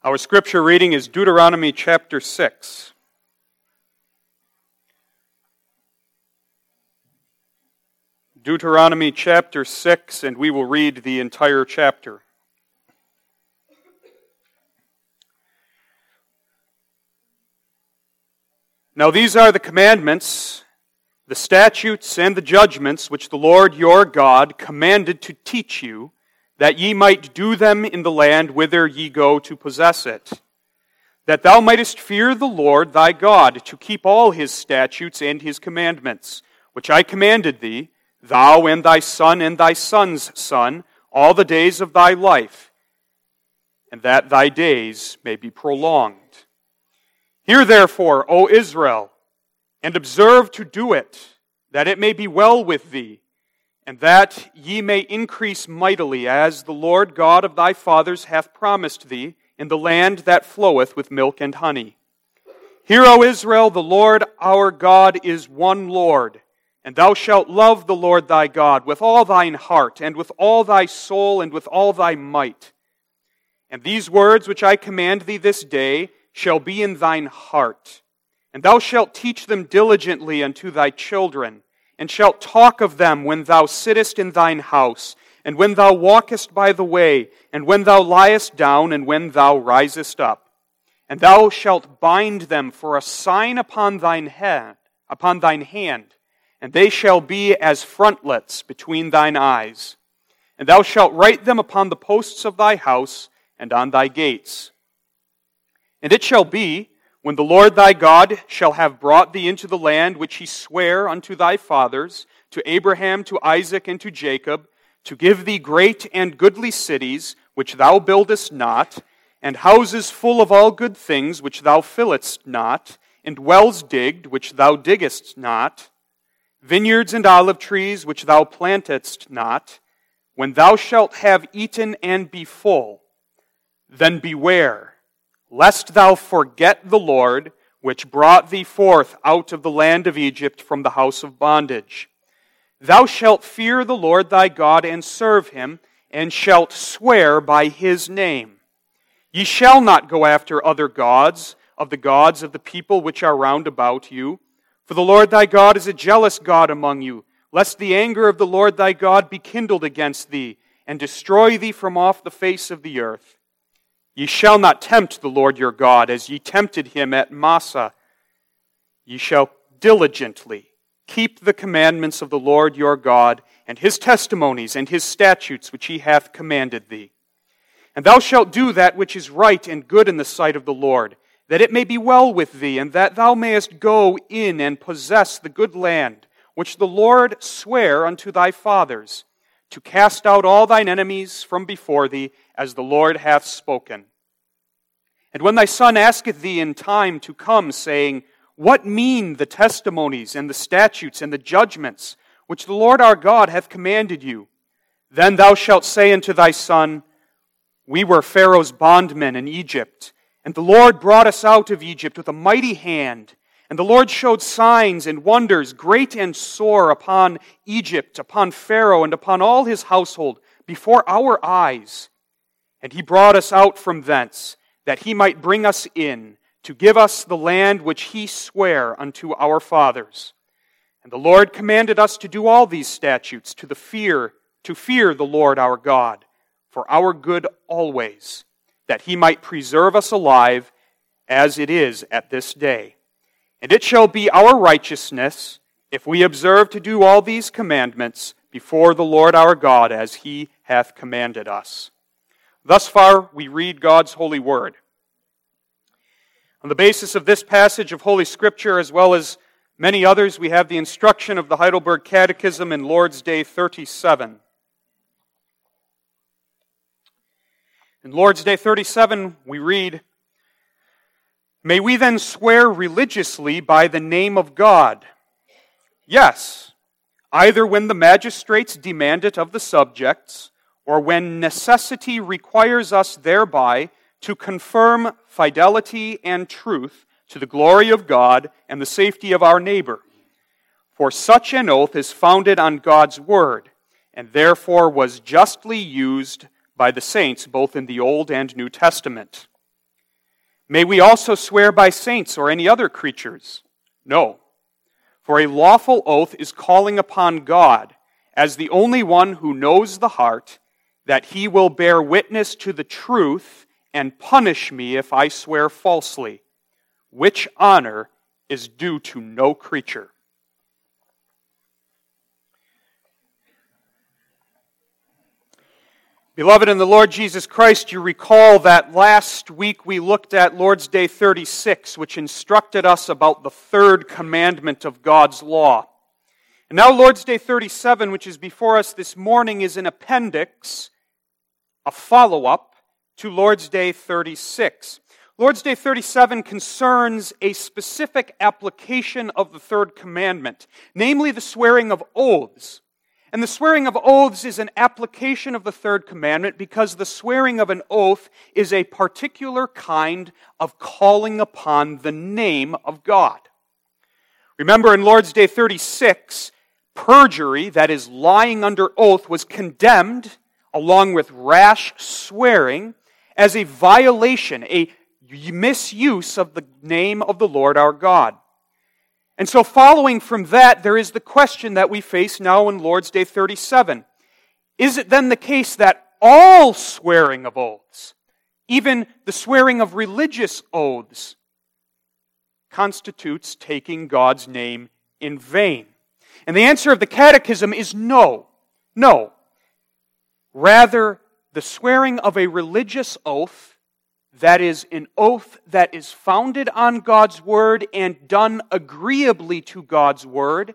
Our scripture reading is Deuteronomy chapter 6. Deuteronomy chapter 6, and we will read the entire chapter. Now these are the commandments, the statutes, and the judgments which the Lord your God commanded to teach you, that ye might do them in the land whither ye go to possess it, that thou mightest fear the Lord thy God, to keep all his statutes and his commandments, which I commanded thee, thou and thy son's son, all the days of thy life, and that thy days may be prolonged. Hear therefore, O Israel, and observe to do it, that it may be well with thee, and that ye may increase mightily, as the Lord God of thy fathers hath promised thee, in the land that floweth with milk and honey. Hear, O Israel, the Lord our God is one Lord, and thou shalt love the Lord thy God with all thine heart, and with all thy soul, and with all thy might. And these words which I command thee this day shall be in thine heart, and thou shalt teach them diligently unto thy children, and shalt talk of them when thou sittest in thine house, and when thou walkest by the way, and when thou liest down, and when thou risest up. And thou shalt bind them for a sign upon thine hand, and they shall be as frontlets between thine eyes. And thou shalt write them upon the posts of thy house, and on thy gates. And it shall be, when the Lord thy God shall have brought thee into the land which he sware unto thy fathers, to Abraham, to Isaac, and to Jacob, to give thee great and goodly cities, which thou buildest not, and houses full of all good things, which thou fillest not, and wells digged, which thou diggest not, vineyards and olive trees, which thou plantedst not, when thou shalt have eaten and be full, then beware, lest thou forget the Lord, which brought thee forth out of the land of Egypt from the house of bondage. Thou shalt fear the Lord thy God, and serve him, and shalt swear by his name. Ye shall not go after other gods of the people which are round about you, for the Lord thy God is a jealous God among you, lest the anger of the Lord thy God be kindled against thee, and destroy thee from off the face of the earth. Ye shall not tempt the Lord your God, as ye tempted him at Massah. Ye shall diligently keep the commandments of the Lord your God, and his testimonies and his statutes which he hath commanded thee. And thou shalt do that which is right and good in the sight of the Lord, that it may be well with thee, and that thou mayest go in and possess the good land, which the Lord sware unto thy fathers, to cast out all thine enemies from before thee, as the Lord hath spoken. And when thy son asketh thee in time to come, saying, What mean the testimonies and the statutes and the judgments which the Lord our God hath commanded you? Then thou shalt say unto thy son, We were Pharaoh's bondmen in Egypt, and the Lord brought us out of Egypt with a mighty hand, and the Lord showed signs and wonders great and sore upon Egypt, upon Pharaoh, and upon all his household, before our eyes. And he brought us out from thence, that he might bring us in, to give us the land which he sware unto our fathers. And the Lord commanded us to do all these statutes, to fear the Lord our God, for our good always, that he might preserve us alive, as it is at this day. And it shall be our righteousness, if we observe to do all these commandments before the Lord our God, as he hath commanded us. Thus far, we read God's holy word. On the basis of this passage of Holy Scripture, as well as many others, we have the instruction of the Heidelberg Catechism in Lord's Day 37. In Lord's Day 37, we read, May we then swear religiously by the name of God? Yes, either when the magistrates demand it of the subjects, or when necessity requires us thereby to confirm fidelity and truth to the glory of God and the safety of our neighbor. For such an oath is founded on God's word, and therefore was justly used by the saints both in the Old and New Testament. May we also swear by saints or any other creatures? No. For a lawful oath is calling upon God, as the only one who knows the heart, that he will bear witness to the truth and punish me if I swear falsely, which honor is due to no creature. Beloved in the Lord Jesus Christ, you recall that last week we looked at Lord's Day 36, which instructed us about the third commandment of God's law. And now Lord's Day 37, which is before us this morning, is an appendix, a follow-up to Lord's Day 36. Lord's Day 37 concerns a specific application of the third commandment, namely the swearing of oaths. And the swearing of oaths is an application of the third commandment because the swearing of an oath is a particular kind of calling upon the name of God. Remember in Lord's Day 36, perjury, that is lying under oath, was condemned along with rash swearing as a violation, a misuse of the name of the Lord our God. And so following from that, there is the question that we face now in Lord's Day 37. Is it then the case that all swearing of oaths, even the swearing of religious oaths, constitutes taking God's name in vain? And the answer of the Catechism is no. No. Rather, the swearing of a religious oath, that is, an oath that is founded on God's Word and done agreeably to God's Word,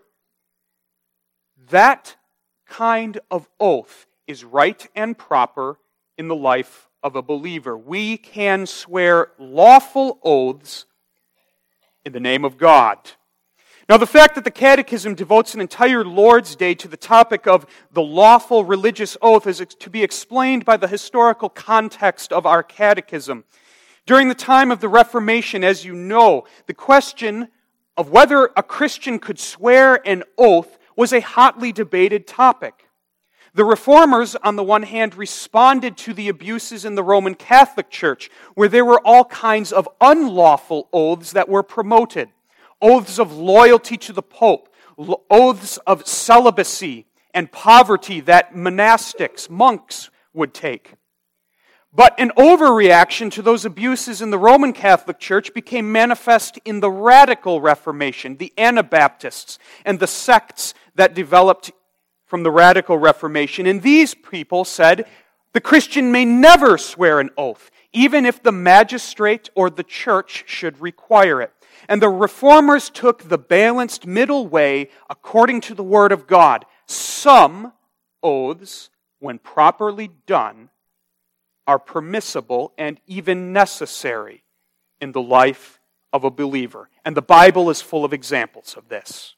that kind of oath is right and proper in the life of a believer. We can swear lawful oaths in the name of God. Now, the fact that the Catechism devotes an entire Lord's Day to the topic of the lawful religious oath is to be explained by the historical context of our Catechism. During the time of the Reformation, as you know, the question of whether a Christian could swear an oath was a hotly debated topic. The Reformers, on the one hand, responded to the abuses in the Roman Catholic Church, where there were all kinds of unlawful oaths that were promoted. Oaths of loyalty to the Pope, oaths of celibacy and poverty that monastics, monks would take. But an overreaction to those abuses in the Roman Catholic Church became manifest in the Radical Reformation, the Anabaptists, and the sects that developed from the Radical Reformation. And these people said, the Christian may never swear an oath, even if the magistrate or the church should require it. And the Reformers took the balanced middle way according to the Word of God. Some oaths, when properly done, are permissible and even necessary in the life of a believer. And the Bible is full of examples of this.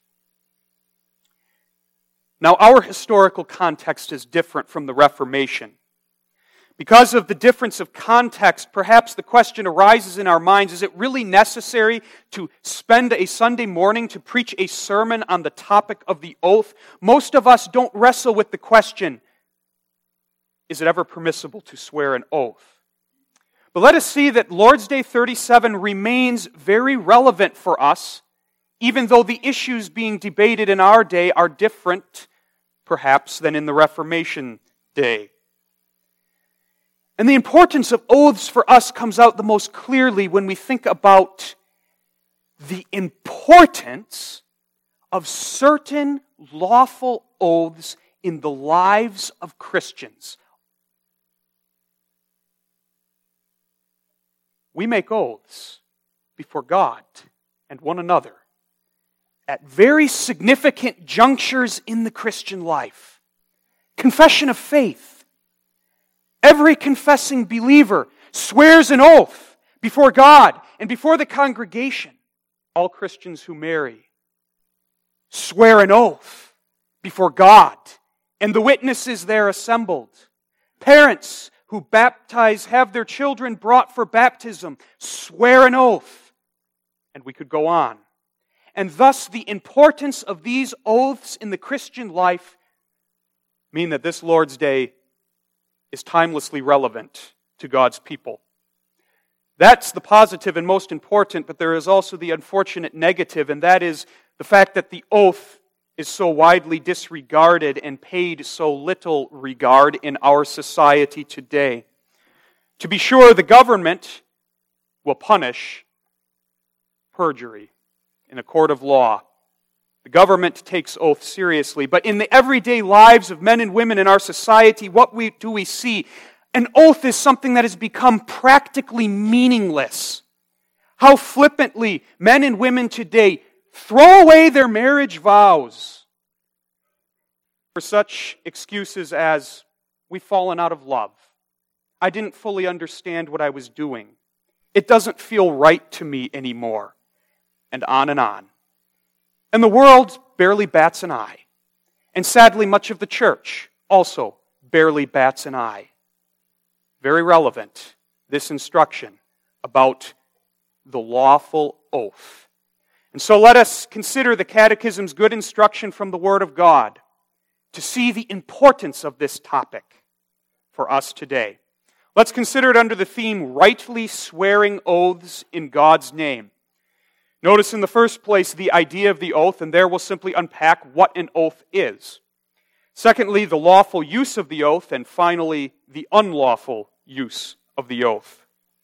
Now, our historical context is different from the Reformation. Because of the difference of context, perhaps the question arises in our minds, is it really necessary to spend a Sunday morning to preach a sermon on the topic of the oath? Most of us don't wrestle with the question, is it ever permissible to swear an oath? But let us see that Lord's Day 37 remains very relevant for us, even though the issues being debated in our day are different, perhaps, than in the Reformation day. And the importance of oaths for us comes out the most clearly when we think about the importance of certain lawful oaths in the lives of Christians. We make oaths before God and one another at very significant junctures in the Christian life. Confession of faith. Every confessing believer swears an oath before God and before the congregation. All Christians who marry swear an oath before God and the witnesses there assembled. Parents who baptize, have their children brought for baptism, swear an oath. And we could go on. And thus the importance of these oaths in the Christian life mean that this Lord's Day is timelessly relevant to God's people. That's the positive and most important, but there is also the unfortunate negative, and that is the fact that the oath is so widely disregarded and paid so little regard in our society today. To be sure, the government will punish perjury in a court of law. The government takes oath seriously, but in the everyday lives of men and women in our society, what do we see? An oath is something that has become practically meaningless. How flippantly men and women today throw away their marriage vows for such excuses as, we've fallen out of love. I didn't fully understand what I was doing. It doesn't feel right to me anymore. And on and on. And the world barely bats an eye. And sadly, much of the church also barely bats an eye. Very relevant, this instruction about the lawful oath. And so let us consider the Catechism's good instruction from the Word of God to see the importance of this topic for us today. Let's consider it under the theme, rightly swearing oaths in God's name. Notice in the first place the idea of the oath, and there we'll simply unpack what an oath is. Secondly, the lawful use of the oath, and finally, the unlawful use of the oath.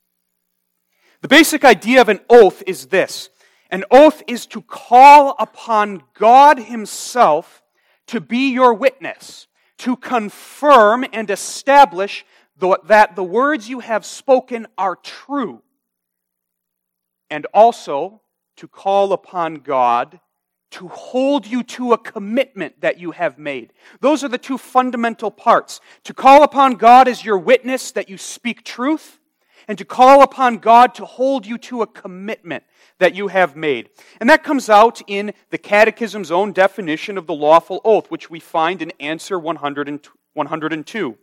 The basic idea of an oath is this. An oath is to call upon God Himself to be your witness, to confirm and establish that the words you have spoken are true, and also to call upon God to hold you to a commitment that you have made. Those are the two fundamental parts. To call upon God as your witness that you speak truth, and to call upon God to hold you to a commitment that you have made. And that comes out in the Catechism's own definition of the lawful oath, which we find in answer 102.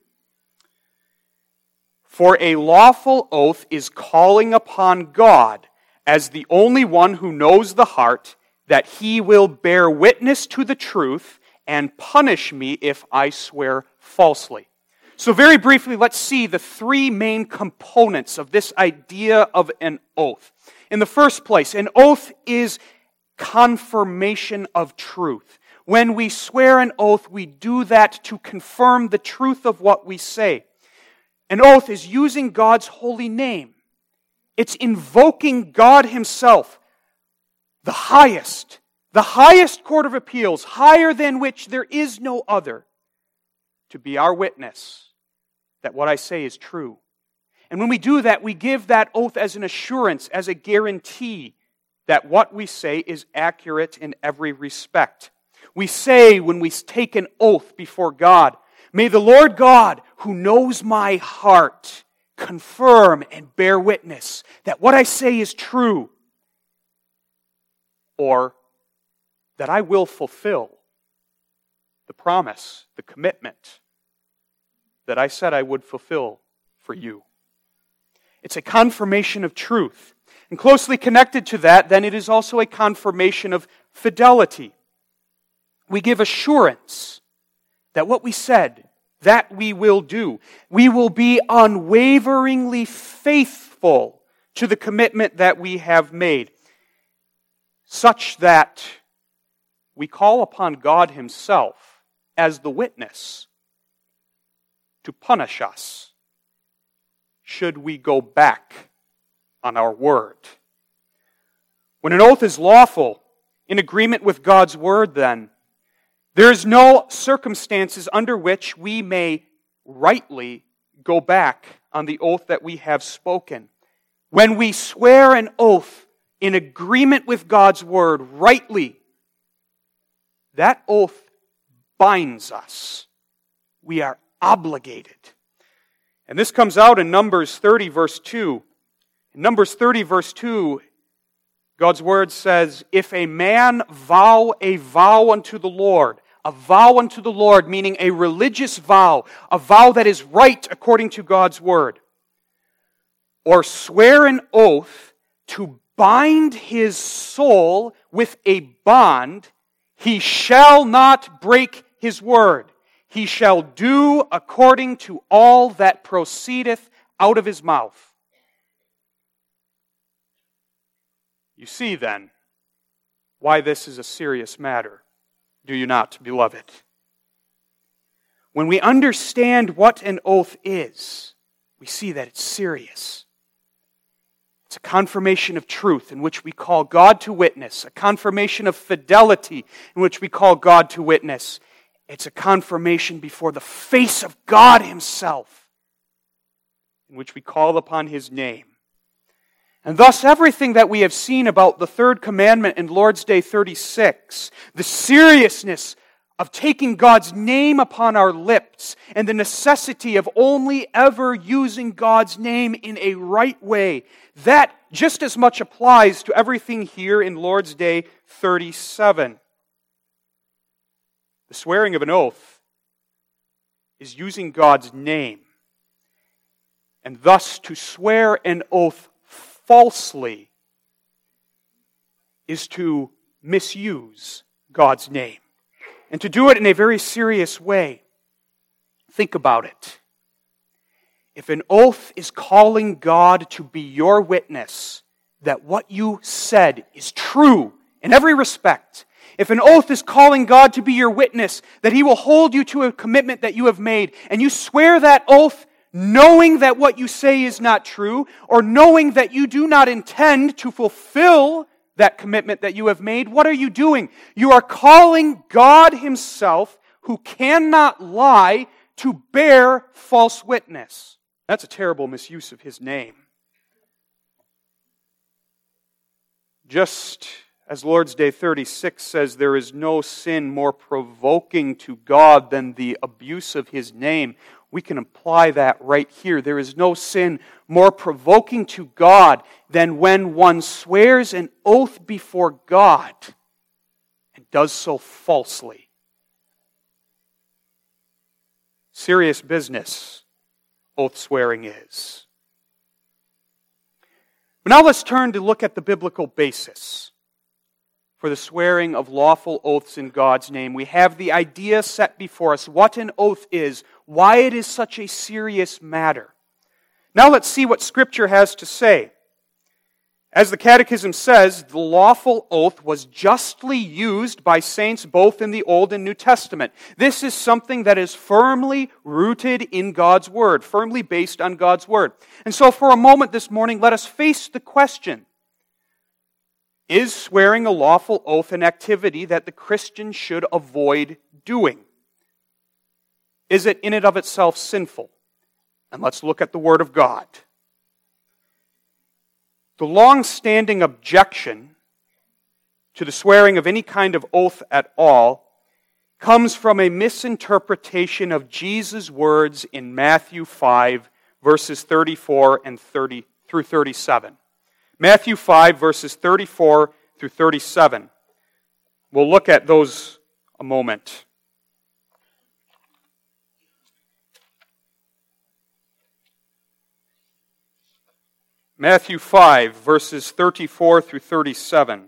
For a lawful oath is calling upon God as the only one who knows the heart, that He will bear witness to the truth and punish me if I swear falsely. So very briefly, let's see the three main components of this idea of an oath. In the first place, an oath is confirmation of truth. When we swear an oath, we do that to confirm the truth of what we say. An oath is using God's holy name. It's invoking God Himself, the highest court of appeals, higher than which there is no other, to be our witness that what I say is true. And when we do that, we give that oath as an assurance, as a guarantee that what we say is accurate in every respect. We say when we take an oath before God, may the Lord God, who knows my heart, confirm and bear witness that what I say is true, or that I will fulfill the promise, the commitment that I said I would fulfill for you. It's a confirmation of truth. And closely connected to that, then it is also a confirmation of fidelity. We give assurance that what we said, that we will do. We will be unwaveringly faithful to the commitment that we have made, such that we call upon God Himself as the witness to punish us should we go back on our word. When an oath is lawful, in agreement with God's word, then, there is no circumstances under which we may rightly go back on the oath that we have spoken. When we swear an oath in agreement with God's word rightly, that oath binds us. We are obligated. And this comes out in Numbers 30, verse 2. In Numbers 30, verse 2, God's word says, if a man vow a vow unto the Lord, a vow unto the Lord, meaning a religious vow, a vow that is right according to God's word, or swear an oath to bind his soul with a bond, he shall not break his word. He shall do according to all that proceedeth out of his mouth. You see, then, why this is a serious matter, do you not, beloved? When we understand what an oath is, we see that it's serious. It's a confirmation of truth in which we call God to witness, a confirmation of fidelity in which we call God to witness. It's a confirmation before the face of God Himself in which we call upon His name. And thus everything that we have seen about the third commandment in Lord's Day 36, the seriousness of taking God's name upon our lips and the necessity of only ever using God's name in a right way, that just as much applies to everything here in Lord's Day 37. The swearing of an oath is using God's name. And thus to swear an oath falsely is to misuse God's name. And to do it in a very serious way. Think about it. If an oath is calling God to be your witness that what you said is true in every respect, if an oath is calling God to be your witness that He will hold you to a commitment that you have made, and you swear that oath knowing that what you say is not true, or knowing that you do not intend to fulfill that commitment that you have made, what are you doing? You are calling God Himself, who cannot lie, to bear false witness. That's a terrible misuse of His name. Just as Lord's Day 36 says, there is no sin more provoking to God than the abuse of His name. We can apply that right here. There is no sin more provoking to God than when one swears an oath before God and does so falsely. Serious business, oath swearing is. But now let's turn to look at the biblical basis for the swearing of lawful oaths in God's name. We have the idea set before us, what an oath is, why it is such a serious matter. Now let's see what Scripture has to say. As the Catechism says, the lawful oath was justly used by saints both in the Old and New Testament. This is something that is firmly rooted in God's Word, firmly based on God's Word. And so for a moment this morning, let us face the question, is swearing a lawful oath an activity that the Christian should avoid doing? Is it in and of itself sinful? And let's look at the Word of God. The long-standing objection to the swearing of any kind of oath at all comes from a misinterpretation of Jesus' words in Matthew 5, verses 34 and 30 through 37. Matthew 5, verses 34 through 37. We'll look at those a moment. Matthew 5, verses 34 through 37.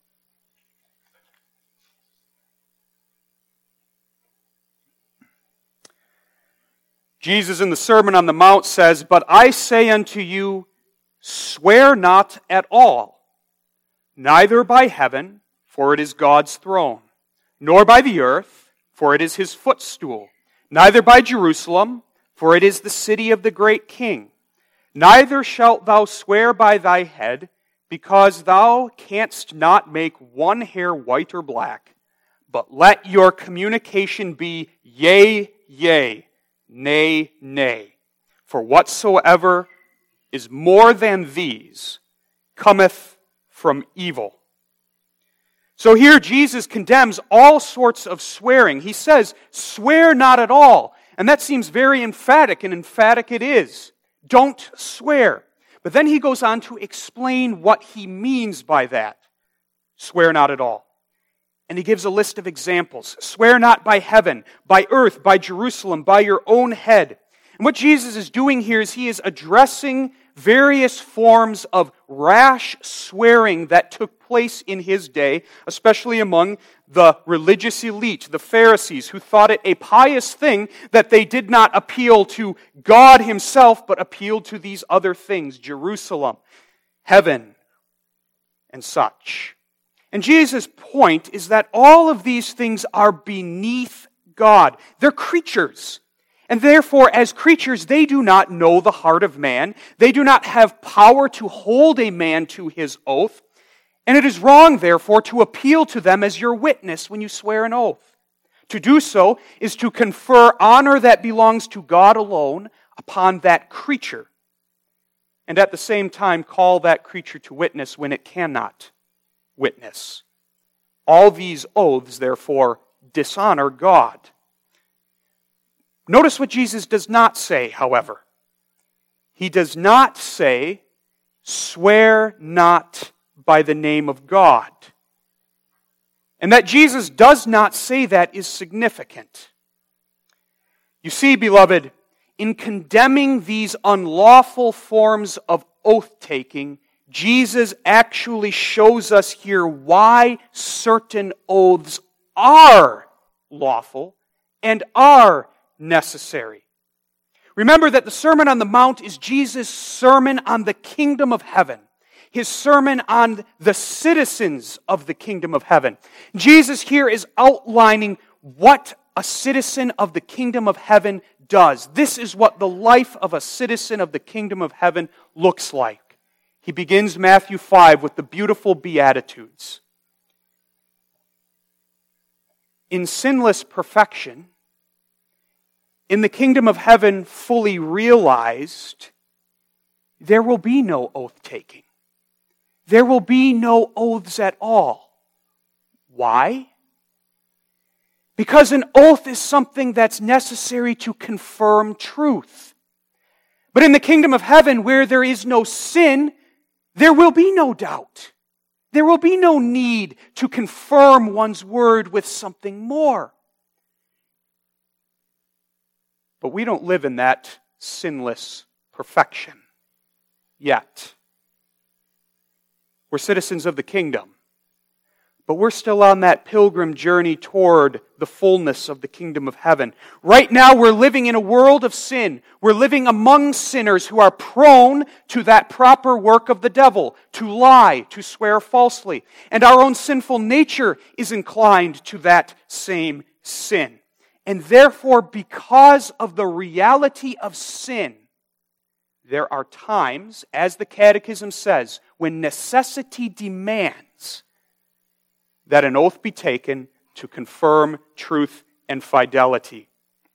Jesus in the Sermon on the Mount says, "But I say unto you, swear not at all, neither by heaven, for it is God's throne, nor by the earth, for it is His footstool, neither by Jerusalem, for it is the city of the great King. Neither shalt thou swear by thy head, because thou canst not make one hair white or black, but let your communication be yea, yea, nay, nay. For whatsoever is more than these cometh from evil." So here Jesus condemns all sorts of swearing. He says, swear not at all. And that seems very emphatic, and emphatic it is. Don't swear. But then he goes on to explain what he means by that. Swear not at all. And he gives a list of examples. Swear not by heaven, by earth, by Jerusalem, by your own head. And what Jesus is doing here is he is addressing various forms of rash swearing that took place in his day, especially among the religious elite, the Pharisees, who thought it a pious thing that they did not appeal to God Himself, but appealed to these other things, Jerusalem, heaven, and such. And Jesus' point is that all of these things are beneath God. They're creatures. And therefore, as creatures, they do not know the heart of man. They do not have power to hold a man to his oath. And it is wrong, therefore, to appeal to them as your witness when you swear an oath. To do so is to confer honor that belongs to God alone upon that creature, and at the same time call that creature to witness when it cannot witness. All these oaths, therefore, dishonor God. Notice what Jesus does not say, however. He does not say, swear not by the name of God. And that Jesus does not say that is significant. You see, beloved, in condemning these unlawful forms of oath-taking, Jesus actually shows us here why certain oaths are lawful and are necessary. Remember that the Sermon on the Mount is Jesus' sermon on the kingdom of heaven. His sermon on the citizens of the kingdom of heaven. Jesus here is outlining what a citizen of the kingdom of heaven does. This is what the life of a citizen of the kingdom of heaven looks like. He begins Matthew 5 with the beautiful Beatitudes. In sinless perfection, in the kingdom of heaven fully realized, there will be no oath-taking. There will be no oaths at all. Why? Because an oath is something that's necessary to confirm truth. But in the kingdom of heaven, where there is no sin, there will be no doubt. There will be no need to confirm one's word with something more. But we don't live in that sinless perfection yet. We're citizens of the kingdom, but we're still on that pilgrim journey toward the fullness of the kingdom of heaven. Right now, we're living in a world of sin. We're living among sinners who are prone to that proper work of the devil, to lie, to swear falsely. And our own sinful nature is inclined to that same sin. And therefore, because of the reality of sin, there are times, as the Catechism says, when necessity demands that an oath be taken to confirm truth and fidelity.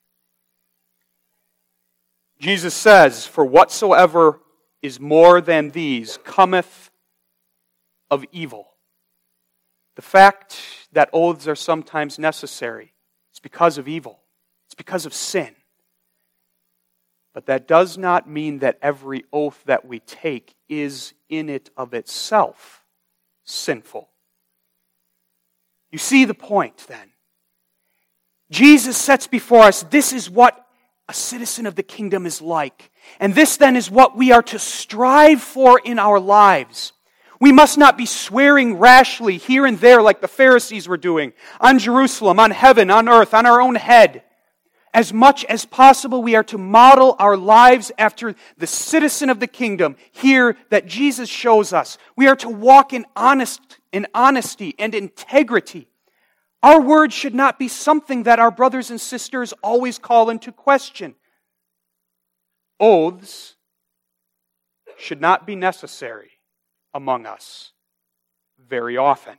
Jesus says, "For whatsoever is more than these cometh of evil." The fact that oaths are sometimes necessary is because of evil. It's because of sin. But that does not mean that every oath that we take is in it of itself sinful. You see the point then. Jesus sets before us, this is what a citizen of the kingdom is like. And this then is what we are to strive for in our lives. We must not be swearing rashly here and there like the Pharisees were doing, on Jerusalem, on heaven, on earth, on our own head. As much as possible, we are to model our lives after the citizen of the kingdom here that Jesus shows us. We are to walk in honesty and integrity. Our words should not be something that our brothers and sisters always call into question. Oaths should not be necessary among us very often.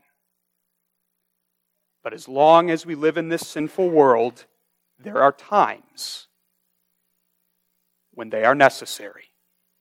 But as long as we live in this sinful world, there are times when they are necessary.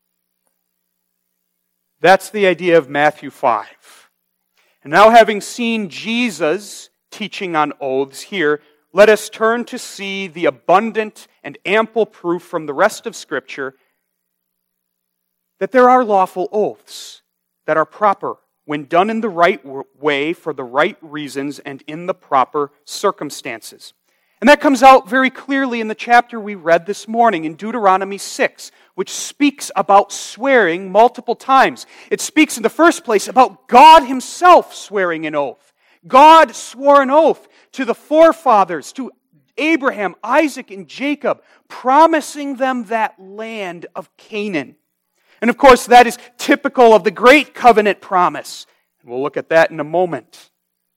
That's the idea of Matthew 5. And now, having seen Jesus teaching on oaths here, let us turn to see the abundant and ample proof from the rest of Scripture that there are lawful oaths that are proper when done in the right way, for the right reasons, and in the proper circumstances. And that comes out very clearly in the chapter we read this morning in Deuteronomy 6, which speaks about swearing multiple times. It speaks in the first place about God Himself swearing an oath. God swore an oath to the forefathers, to Abraham, Isaac, and Jacob, promising them that land of Canaan. And of course, that is typical of the great covenant promise. We'll look at that in a moment.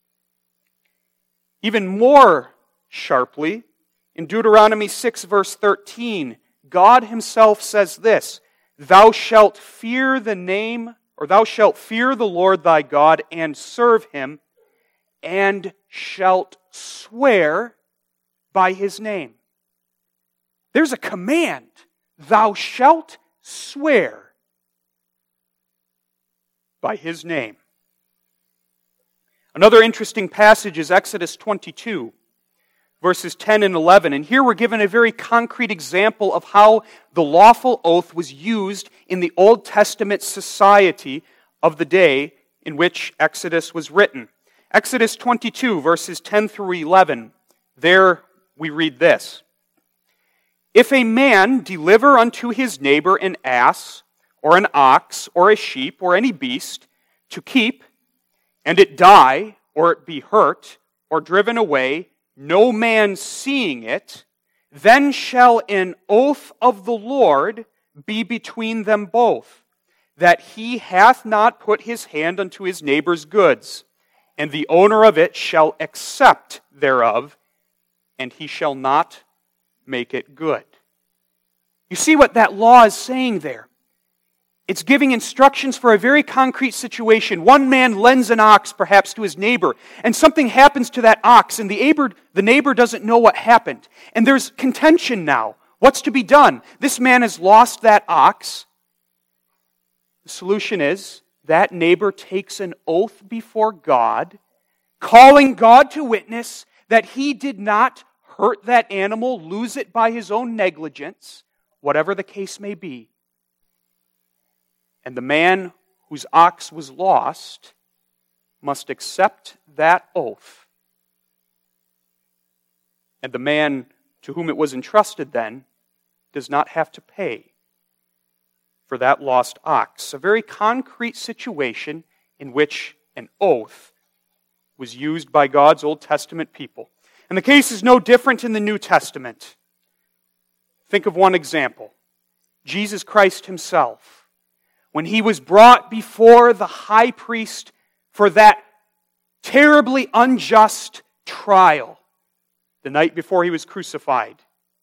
Even more sharply, in Deuteronomy 6, verse 13, God himself says this, thou shalt fear the Lord thy God and serve him, and shalt swear by his name. There's a command. Thou shalt swear by his name. Another interesting passage is Exodus 22, verses 10 and 11. And here we're given a very concrete example of how the lawful oath was used in the Old Testament society of the day in which Exodus was written. Exodus 22, verses 10 through 11. There we read this. If a man deliver unto his neighbor an ass, or an ox, or a sheep, or any beast, to keep, and it die, or it be hurt, or driven away, no man seeing it, then shall an oath of the Lord be between them both, that he hath not put his hand unto his neighbor's goods, and the owner of it shall accept thereof, and he shall not make it good. You see what that law is saying there? It's giving instructions for a very concrete situation. One man lends an ox perhaps to his neighbor, and something happens to that ox, and the neighbor doesn't know what happened. And there's contention now. What's to be done? This man has lost that ox. The solution is that neighbor takes an oath before God, calling God to witness that he did not hurt that animal, lose it by his own negligence, whatever the case may be. And the man whose ox was lost must accept that oath. And the man to whom it was entrusted then does not have to pay for that lost ox. A very concrete situation in which an oath was used by God's Old Testament people. And the case is no different in the New Testament. Think of one example. Jesus Christ himself. When he was brought before the high priest for that terribly unjust trial the night before he was crucified,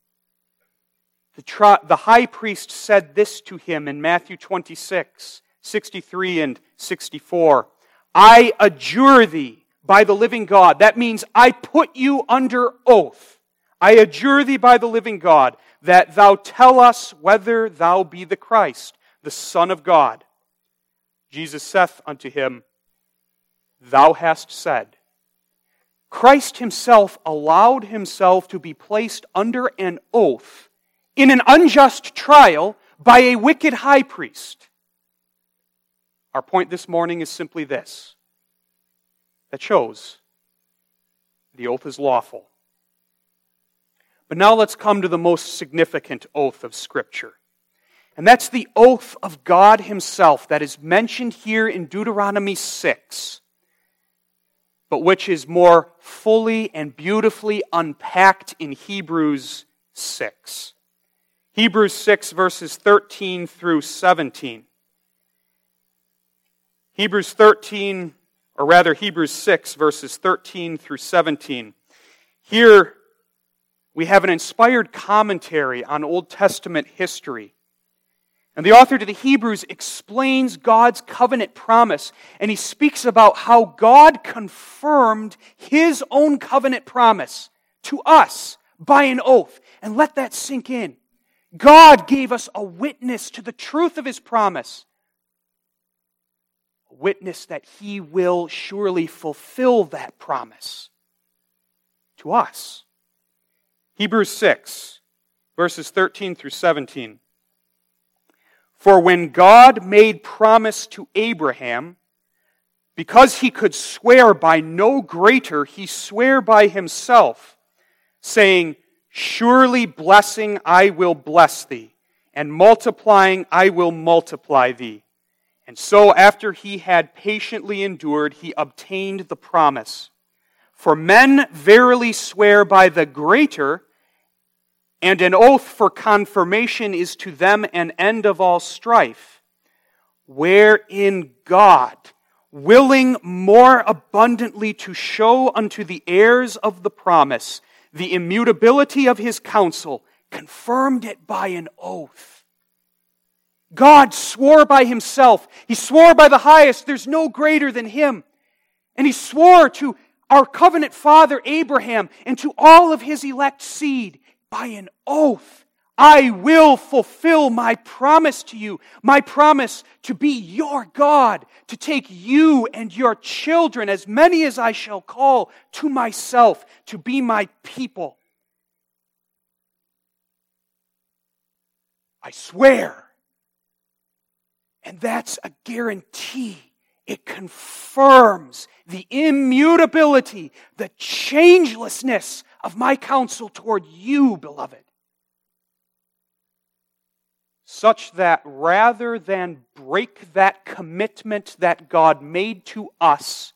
the high priest said this to him in Matthew 26, 63 and 64. I adjure thee by the living God. That means I put you under oath. I adjure thee by the living God that thou tell us whether thou be the Christ, the Son of God. Jesus saith unto him, thou hast said. Christ himself allowed himself to be placed under an oath in an unjust trial by a wicked high priest. Our point this morning is simply this. That shows the oath is lawful. But now let's come to the most significant oath of Scripture. And that's the oath of God himself that is mentioned here in Deuteronomy 6, but which is more fully and beautifully unpacked in Hebrews 6. Hebrews 6, verses 13 through 17. Hebrews 6, verses 13 through 17. Here we have an inspired commentary on Old Testament history. And the author to the Hebrews explains God's covenant promise, and he speaks about how God confirmed his own covenant promise to us by an oath. And let that sink in. God gave us a witness to the truth of his promise. A witness that he will surely fulfill that promise to us. Hebrews 6, verses 13 through 17. For when God made promise to Abraham, because he could swear by no greater, he sware by himself, saying, surely blessing I will bless thee, and multiplying I will multiply thee. And so after he had patiently endured, he obtained the promise. For men verily swear by the greater, and an oath for confirmation is to them an end of all strife, wherein God willing more abundantly to show unto the heirs of the promise the immutability of his counsel, confirmed it by an oath. God swore by himself. He swore by the highest. There's no greater than him. And he swore to our covenant father Abraham and to all of his elect seed by an oath. I will fulfill my promise to you, my promise to be your God, to take you and your children, as many as I shall call, to myself, to be my people. I swear. And that's a guarantee. It confirms the immutability, the changelessness of my counsel toward you, beloved. Such that rather than break that commitment that God made to us,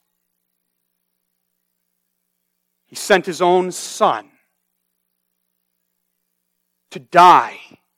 He sent His own Son to die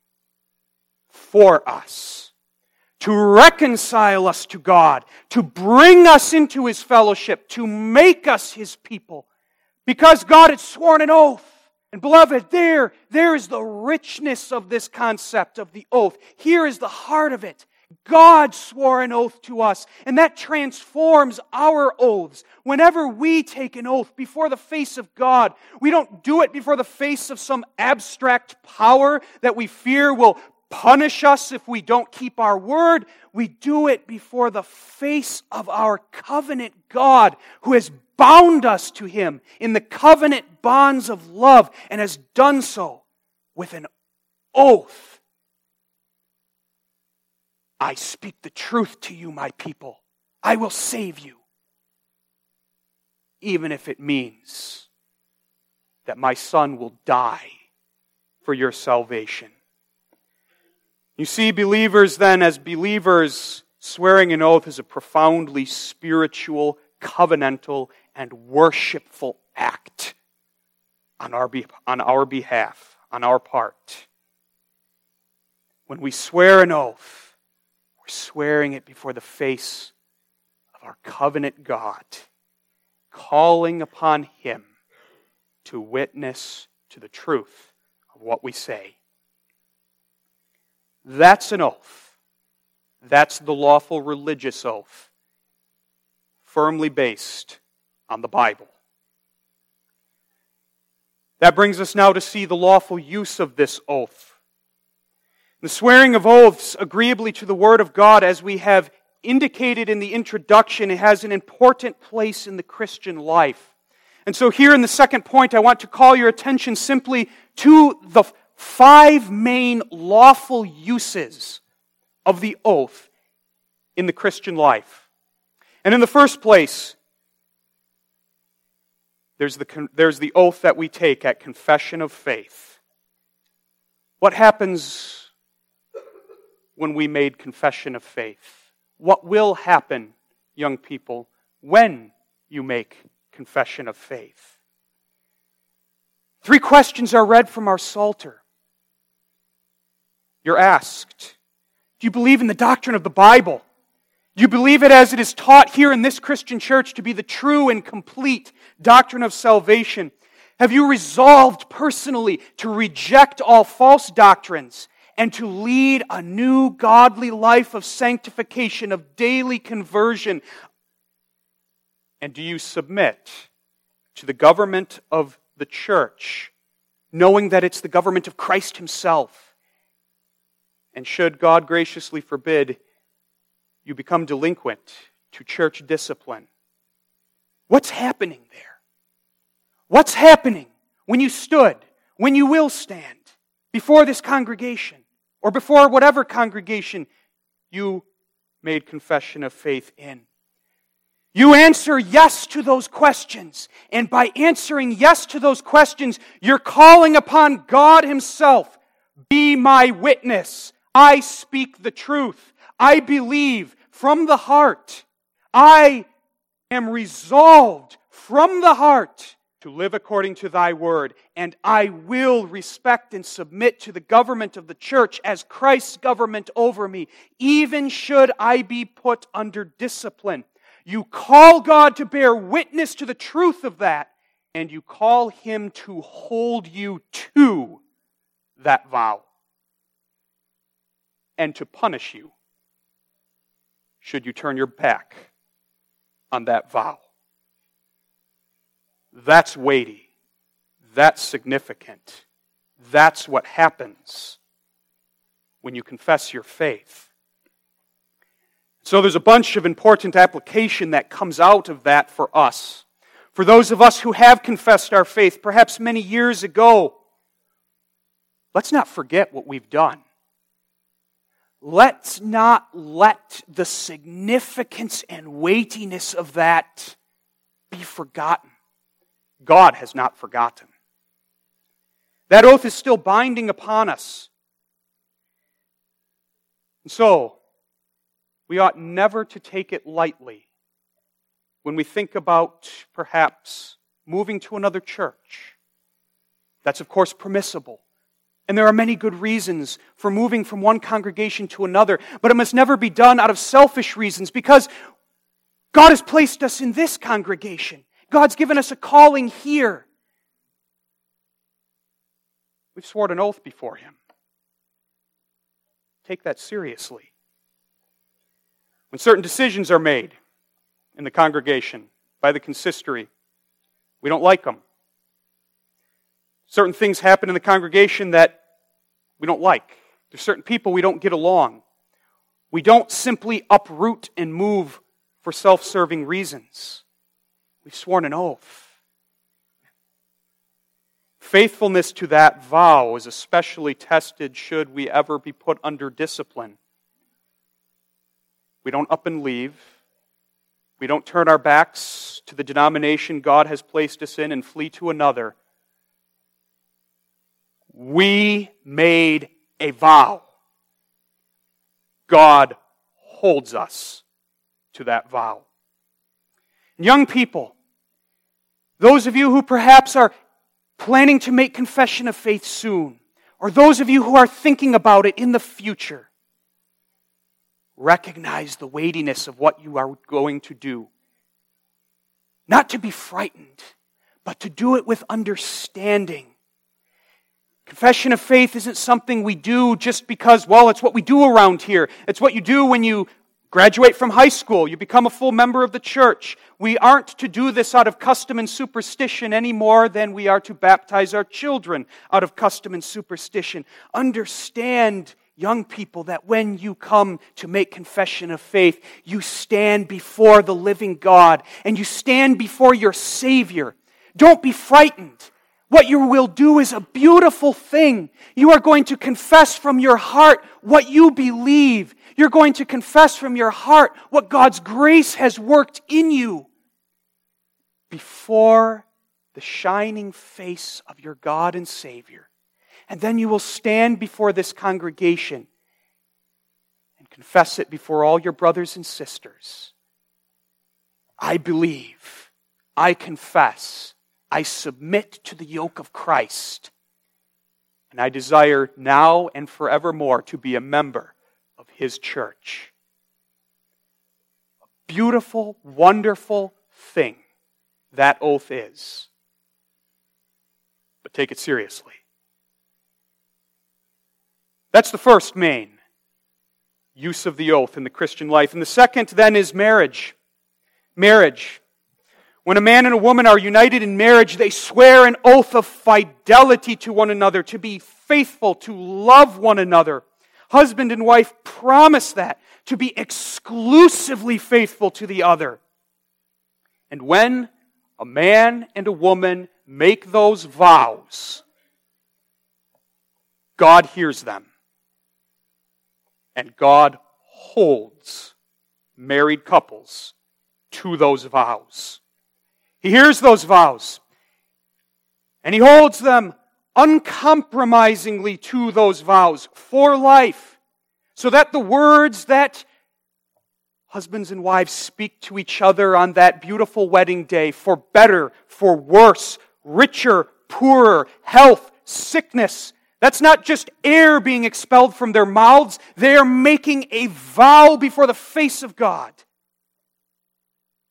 for us, to reconcile us to God, to bring us into His fellowship, to make us His people, because God had sworn an oath. And beloved, there is the richness of this concept of the oath. Here is the heart of it. God swore an oath to us, and that transforms our oaths. Whenever we take an oath before the face of God, we don't do it before the face of some abstract power that we fear will punish us if we don't keep our word. We do it before the face of our covenant God, who has bound us to Him in the covenant bonds of love and has done so with an oath. I speak the truth to you, my people. I will save you, even if it means that my Son will die for your salvation. You see, believers then, as believers, swearing an oath is a profoundly spiritual, covenantal, and worshipful act on our behalf, on our part. When we swear an oath, we're swearing it before the face of our covenant God, calling upon Him to witness to the truth of what we say. That's an oath. That's the lawful religious oath, firmly based on the Bible. That brings us now to see the lawful use of this oath. The swearing of oaths agreeably to the Word of God, as we have indicated in the introduction, it has an important place in the Christian life. And so here in the second point, I want to call your attention simply to the 5 main lawful uses of the oath in the Christian life. And in the first place, there's the oath that we take at confession of faith. What happens when we made confession of faith? What will happen, young people, when you make confession of faith? 3 questions are read from our Psalter. You're asked, do you believe in the doctrine of the Bible? Do you believe it as it is taught here in this Christian church to be the true and complete doctrine of salvation? Have you resolved personally to reject all false doctrines and to lead a new godly life of sanctification, of daily conversion? And do you submit to the government of the church, knowing that it's the government of Christ Himself? And should God graciously forbid you become delinquent to church discipline, what's happening there? What's happening when you stood, when you will stand before this congregation or before whatever congregation you made confession of faith in? You answer yes to those questions, and by answering yes to those questions, you're calling upon God Himself. Be my witness. I speak the truth. I believe from the heart. I am resolved from the heart to live according to Thy word, and I will respect and submit to the government of the church as Christ's government over me, even should I be put under discipline. You call God to bear witness to the truth of that, and you call Him to hold you to that vow and to punish you should you turn your back on that vow. That's weighty. That's significant. That's what happens when you confess your faith. So there's a bunch of important application that comes out of that for us. For those of us who have confessed our faith, perhaps many years ago, let's not forget what we've done. Let's not let the significance and weightiness of that be forgotten. God has not forgotten. That oath is still binding upon us. And so, we ought never to take it lightly when we think about perhaps moving to another church. That's of course permissible. And there are many good reasons for moving from one congregation to another, but it must never be done out of selfish reasons because God has placed us in this congregation. God's given us a calling here. We've sworn an oath before Him. Take that seriously. When certain decisions are made in the congregation by the consistory, we don't like them. Certain things happen in the congregation that we don't like. There's certain people we don't get along. We don't simply uproot and move for self-serving reasons. We've sworn an oath. Faithfulness to that vow is especially tested should we ever be put under discipline. We don't up and leave. We don't turn our backs to the denomination God has placed us in and flee to another. We made a vow. God holds us to that vow. Young people, those of you who perhaps are planning to make confession of faith soon, or those of you who are thinking about it in the future, recognize the weightiness of what you are going to do. Not to be frightened, but to do it with understanding. Confession of faith isn't something we do just because, well, it's what we do around here. It's what you do when you graduate from high school. You become a full member of the church. We aren't to do this out of custom and superstition any more than we are to baptize our children out of custom and superstition. Understand, young people, that when you come to make confession of faith, you stand before the living God and you stand before your Savior. Don't be frightened. What you will do is a beautiful thing. You are going to confess from your heart what you believe. You're going to confess from your heart what God's grace has worked in you before the shining face of your God and Savior. And then you will stand before this congregation and confess it before all your brothers and sisters. I believe, I confess, I submit to the yoke of Christ, and I desire now and forevermore to be a member of His church. A beautiful, wonderful thing that oath is. But take it seriously. That's the first main use of the oath in the Christian life. And the second then is marriage. Marriage. When a man and a woman are united in marriage, they swear an oath of fidelity to one another, to be faithful, to love one another. Husband and wife promise that, to be exclusively faithful to the other. And when a man and a woman make those vows, God hears them. And God holds married couples to those vows. He hears those vows, and He holds them uncompromisingly to those vows for life, so that the words that husbands and wives speak to each other on that beautiful wedding day, for better, for worse, richer, poorer, health, sickness, that's not just air being expelled from their mouths. They are making a vow before the face of God.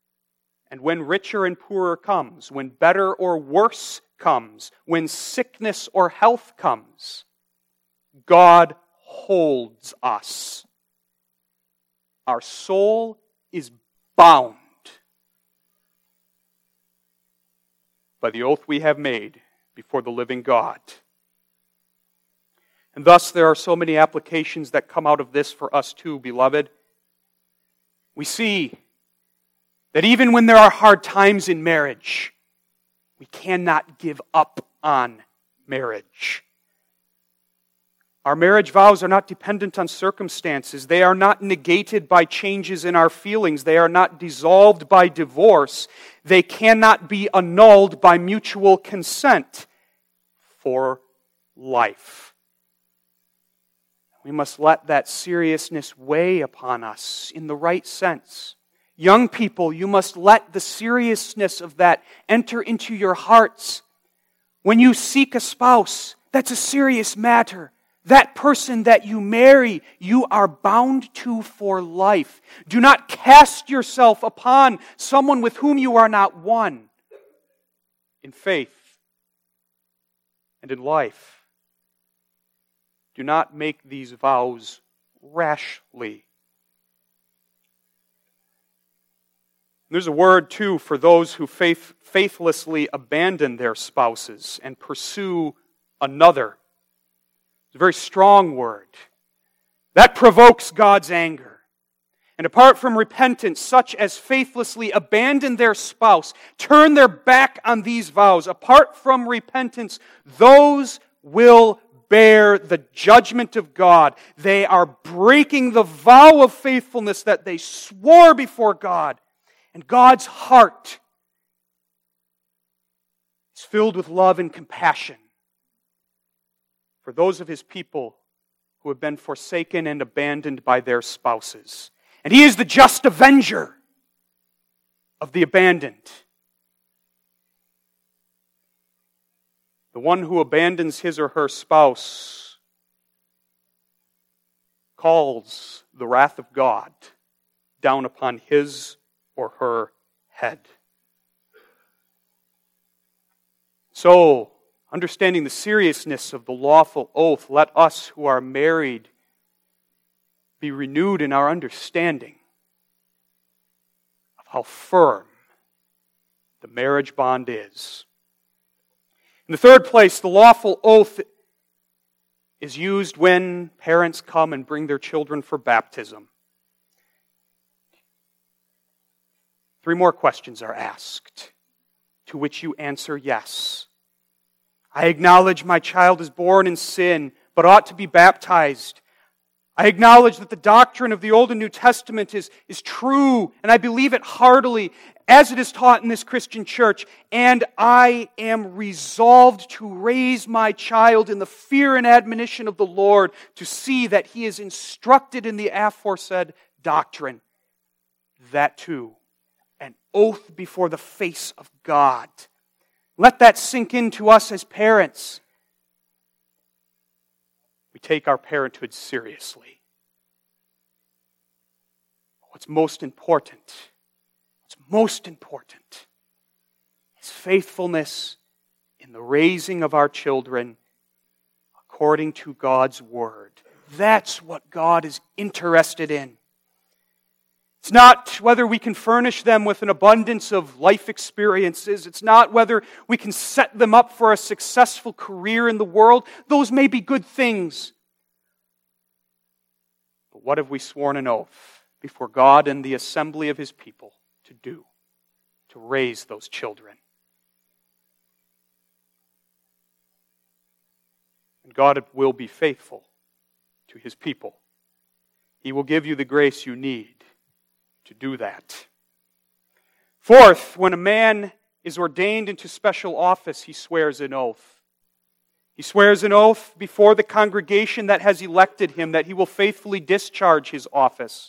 And when richer and poorer comes, when better or worse comes, when sickness or health comes, God holds us. Our soul is bound by the oath we have made before the living God. And thus there are so many applications that come out of this for us too, beloved. We see that even when there are hard times in marriage, we cannot give up on marriage. Our marriage vows are not dependent on circumstances. They are not negated by changes in our feelings. They are not dissolved by divorce. They cannot be annulled by mutual consent for life. We must let that seriousness weigh upon us in the right sense. Young people, you must let the seriousness of that enter into your hearts. When you seek a spouse, that's a serious matter. That person that you marry, you are bound to for life. Do not cast yourself upon someone with whom you are not one in faith and in life. Do not make these vows rashly. There's a word, too, for those who faithlessly abandon their spouses and pursue another. It's a very strong word. That provokes God's anger. And apart from repentance, such as faithlessly abandon their spouse, turn their back on these vows, apart from repentance, those will bear the judgment of God. They are breaking the vow of faithfulness that they swore before God. And God's heart is filled with love and compassion for those of His people who have been forsaken and abandoned by their spouses. And He is the just avenger of the abandoned. The one who abandons his or her spouse calls the wrath of God down upon his or her head. So, understanding the seriousness of the lawful oath, let us who are married be renewed in our understanding of how firm the marriage bond is. In the third place, the lawful oath is used when parents come and bring their children for baptism. 3 more questions are asked, to which you answer yes. I acknowledge my child is born in sin, but ought to be baptized. I acknowledge that the doctrine of the Old and New Testament is true, and I believe it heartily, as it is taught in this Christian church, and I am resolved to raise my child in the fear and admonition of the Lord, to see that he is instructed in the aforesaid doctrine. That too, an oath before the face of God. Let that sink into us as parents. We take our parenthood seriously. What's most important is faithfulness in the raising of our children according to God's Word. That's what God is interested in. It's not whether we can furnish them with an abundance of life experiences. It's not whether we can set them up for a successful career in the world. Those may be good things. But what have we sworn an oath before God and the assembly of His people to do? To raise those children. And God will be faithful to His people. He will give you the grace you need to do that. Fourth, when a man is ordained into special office, he swears an oath. He swears an oath before the congregation that has elected him that he will faithfully discharge his office.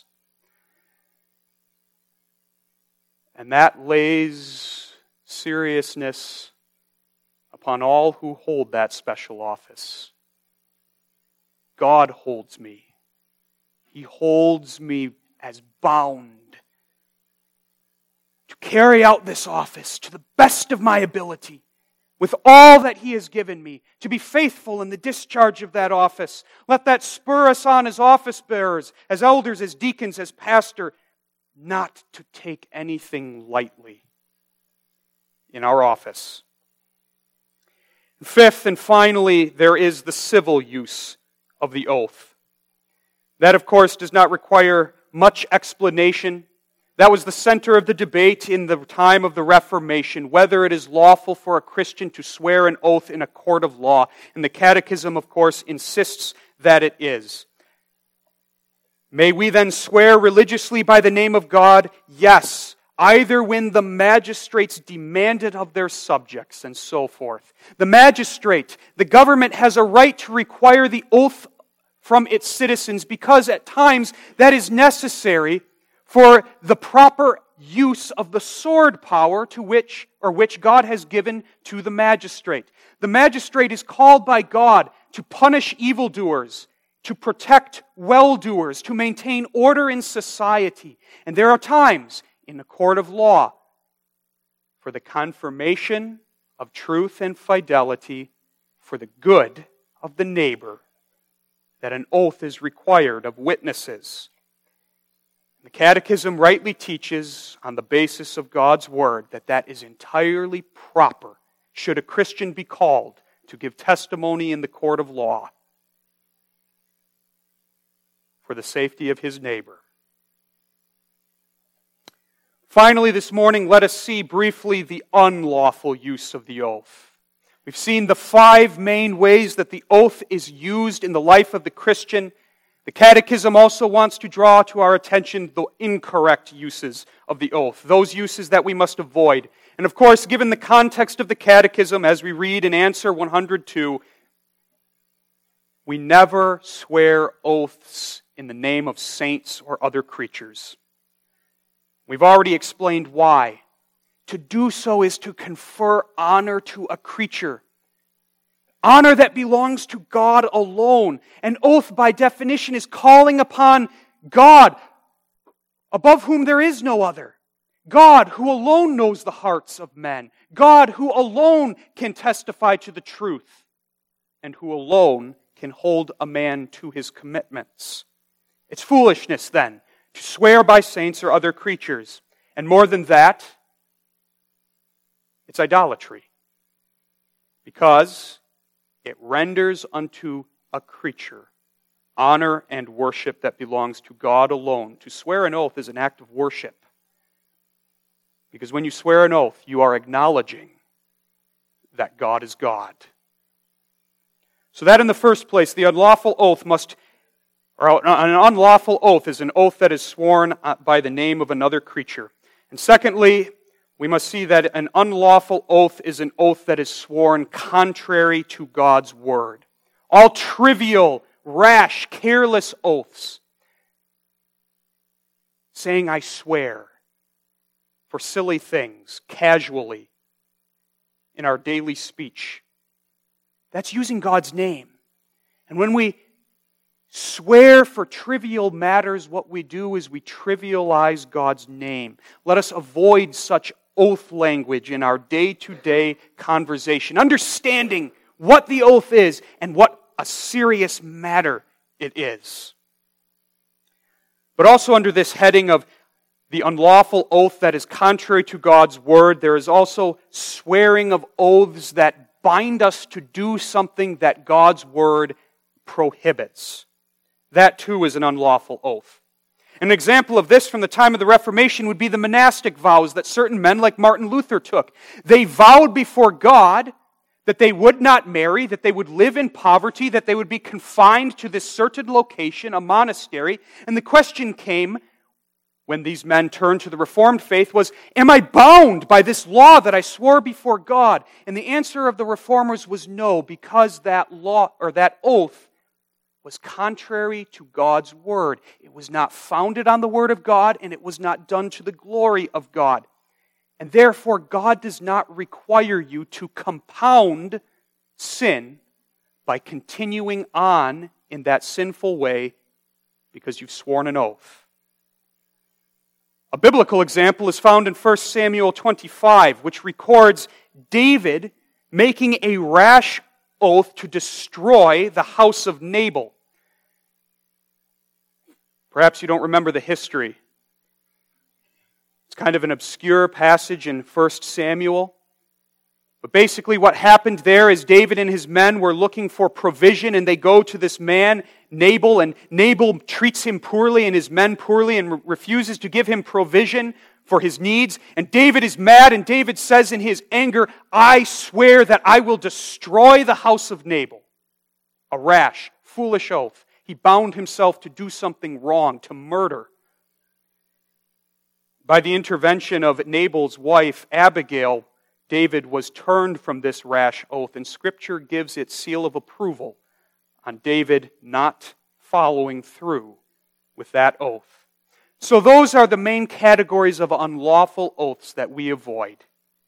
And that lays seriousness upon all who hold that special office. God holds me. He holds me as bound to carry out this office to the best of my ability, with all that He has given me, to be faithful in the discharge of that office. Let that spur us on as office bearers, as elders, as deacons, as pastor, not to take anything lightly in our office. Fifth and finally, there is the civil use of the oath. That, of course, does not require much explanation. That was the center of the debate in the time of the Reformation, whether it is lawful for a Christian to swear an oath in a court of law. And the Catechism, of course, insists that it is. May we then swear religiously by the name of God? Yes, either when the magistrates demand it of their subjects and so forth. The magistrate, the government, has a right to require the oath from its citizens because at times that is necessary for the proper use of the sword power to which God has given to the magistrate. The magistrate is called by God to punish evildoers, to protect well-doers, to maintain order in society. And there are times in the court of law for the confirmation of truth and fidelity for the good of the neighbor that an oath is required of witnesses. The Catechism rightly teaches, on the basis of God's Word, that is entirely proper should a Christian be called to give testimony in the court of law for the safety of his neighbor. Finally, this morning, let us see briefly the unlawful use of the oath. We've seen the 5 main ways that the oath is used in the life of the Christian. The Catechism also wants to draw to our attention the incorrect uses of the oath, those uses that we must avoid. And of course, given the context of the Catechism, as we read in Answer 102, we never swear oaths in the name of saints or other creatures. We've already explained why. To do so is to confer honor to a creature. Honor that belongs to God alone. An oath, by definition, is calling upon God, above whom there is no other. God, who alone knows the hearts of men. God, who alone can testify to the truth, and who alone can hold a man to his commitments. It's foolishness, then, to swear by saints or other creatures. And more than that, it's idolatry. Because it renders unto a creature honor and worship that belongs to God alone. To swear an oath is an act of worship. Because when you swear an oath, you are acknowledging that God is God. So that in the first place, the unlawful oath an unlawful oath is an oath that is sworn by the name of another creature. And secondly, we must see that an unlawful oath is an oath that is sworn contrary to God's Word. All trivial, rash, careless oaths, saying I swear for silly things, casually, in our daily speech, that's using God's name. And when we swear for trivial matters, what we do is we trivialize God's name. Let us avoid such oath language in our day-to-day conversation, understanding what the oath is and what a serious matter it is. But also under this heading of the unlawful oath that is contrary to God's Word, there is also swearing of oaths that bind us to do something that God's Word prohibits. That too is an unlawful oath. An example of this from the time of the Reformation would be the monastic vows that certain men like Martin Luther took. They vowed before God that they would not marry, that they would live in poverty, that they would be confined to this certain location, a monastery. And the question came, when these men turned to the Reformed faith, was, am I bound by this law that I swore before God? And the answer of the Reformers was no, because that law, or that oath, was contrary to God's Word. It was not founded on the Word of God, and it was not done to the glory of God. And therefore, God does not require you to compound sin by continuing on in that sinful way because you've sworn an oath. A biblical example is found in 1 Samuel 25, which records David making a rash oath to destroy the house of Nabal. Perhaps you don't remember the history. It's kind of an obscure passage in 1 Samuel. But basically what happened there is David and his men were looking for provision, and they go to this man, Nabal, and Nabal treats him poorly and his men poorly and refuses to give him provision for his needs. And David is mad, and David says in his anger, "I swear that I will destroy the house of Nabal." A rash, foolish oath. He bound himself to do something wrong, to murder. By the intervention of Nabal's wife, Abigail, David was turned from this rash oath, and Scripture gives its seal of approval on David not following through with that oath. So those are the main categories of unlawful oaths that we avoid.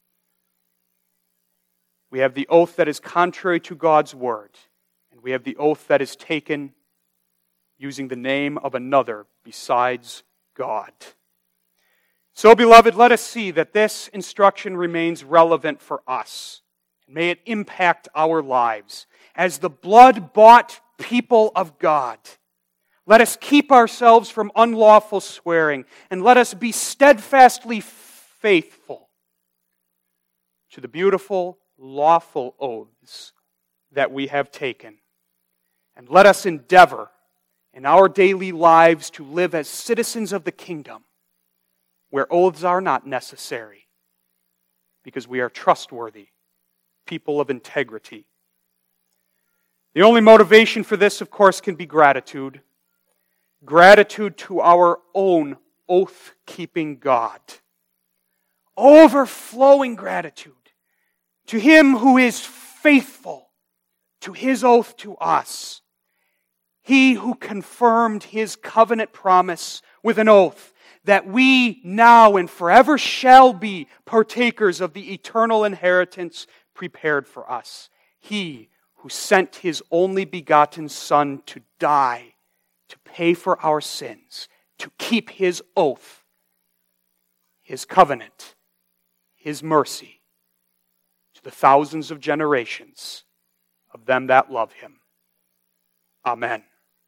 We have the oath that is contrary to God's word, and we have the oath that is taken using the name of another besides God. So, beloved, let us see that this instruction remains relevant for us. May it impact our lives. As the blood-bought people of God, let us keep ourselves from unlawful swearing, and let us be steadfastly faithful to the beautiful, lawful oaths that we have taken. And let us endeavor in our daily lives to live as citizens of the kingdom, where oaths are not necessary, because we are trustworthy, people of integrity. The only motivation for this, of course, can be gratitude. Gratitude to our own oath-keeping God. Overflowing gratitude to Him who is faithful to His oath to us. He who confirmed His covenant promise with an oath that we now and forever shall be partakers of the eternal inheritance prepared for us. He who sent His only begotten Son to die, to pay for our sins, to keep His oath, His covenant, His mercy, to the thousands of generations of them that love Him. Amen.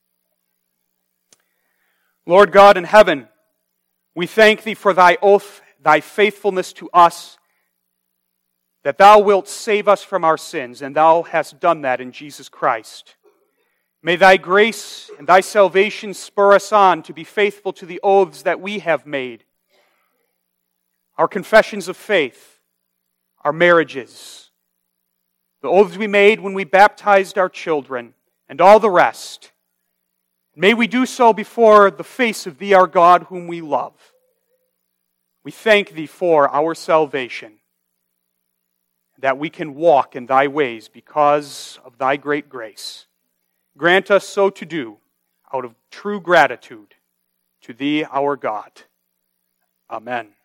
Lord God in heaven, we thank Thee for Thy oath, Thy faithfulness to us, that Thou wilt save us from our sins, and Thou hast done that in Jesus Christ. May Thy grace and Thy salvation spur us on to be faithful to the oaths that we have made, our confessions of faith, our marriages, the oaths we made when we baptized our children, and all the rest. May we do so before the face of Thee, our God, whom we love. We thank Thee for our salvation, that we can walk in Thy ways because of Thy great grace. Grant us so to do out of true gratitude to Thee, our God. Amen.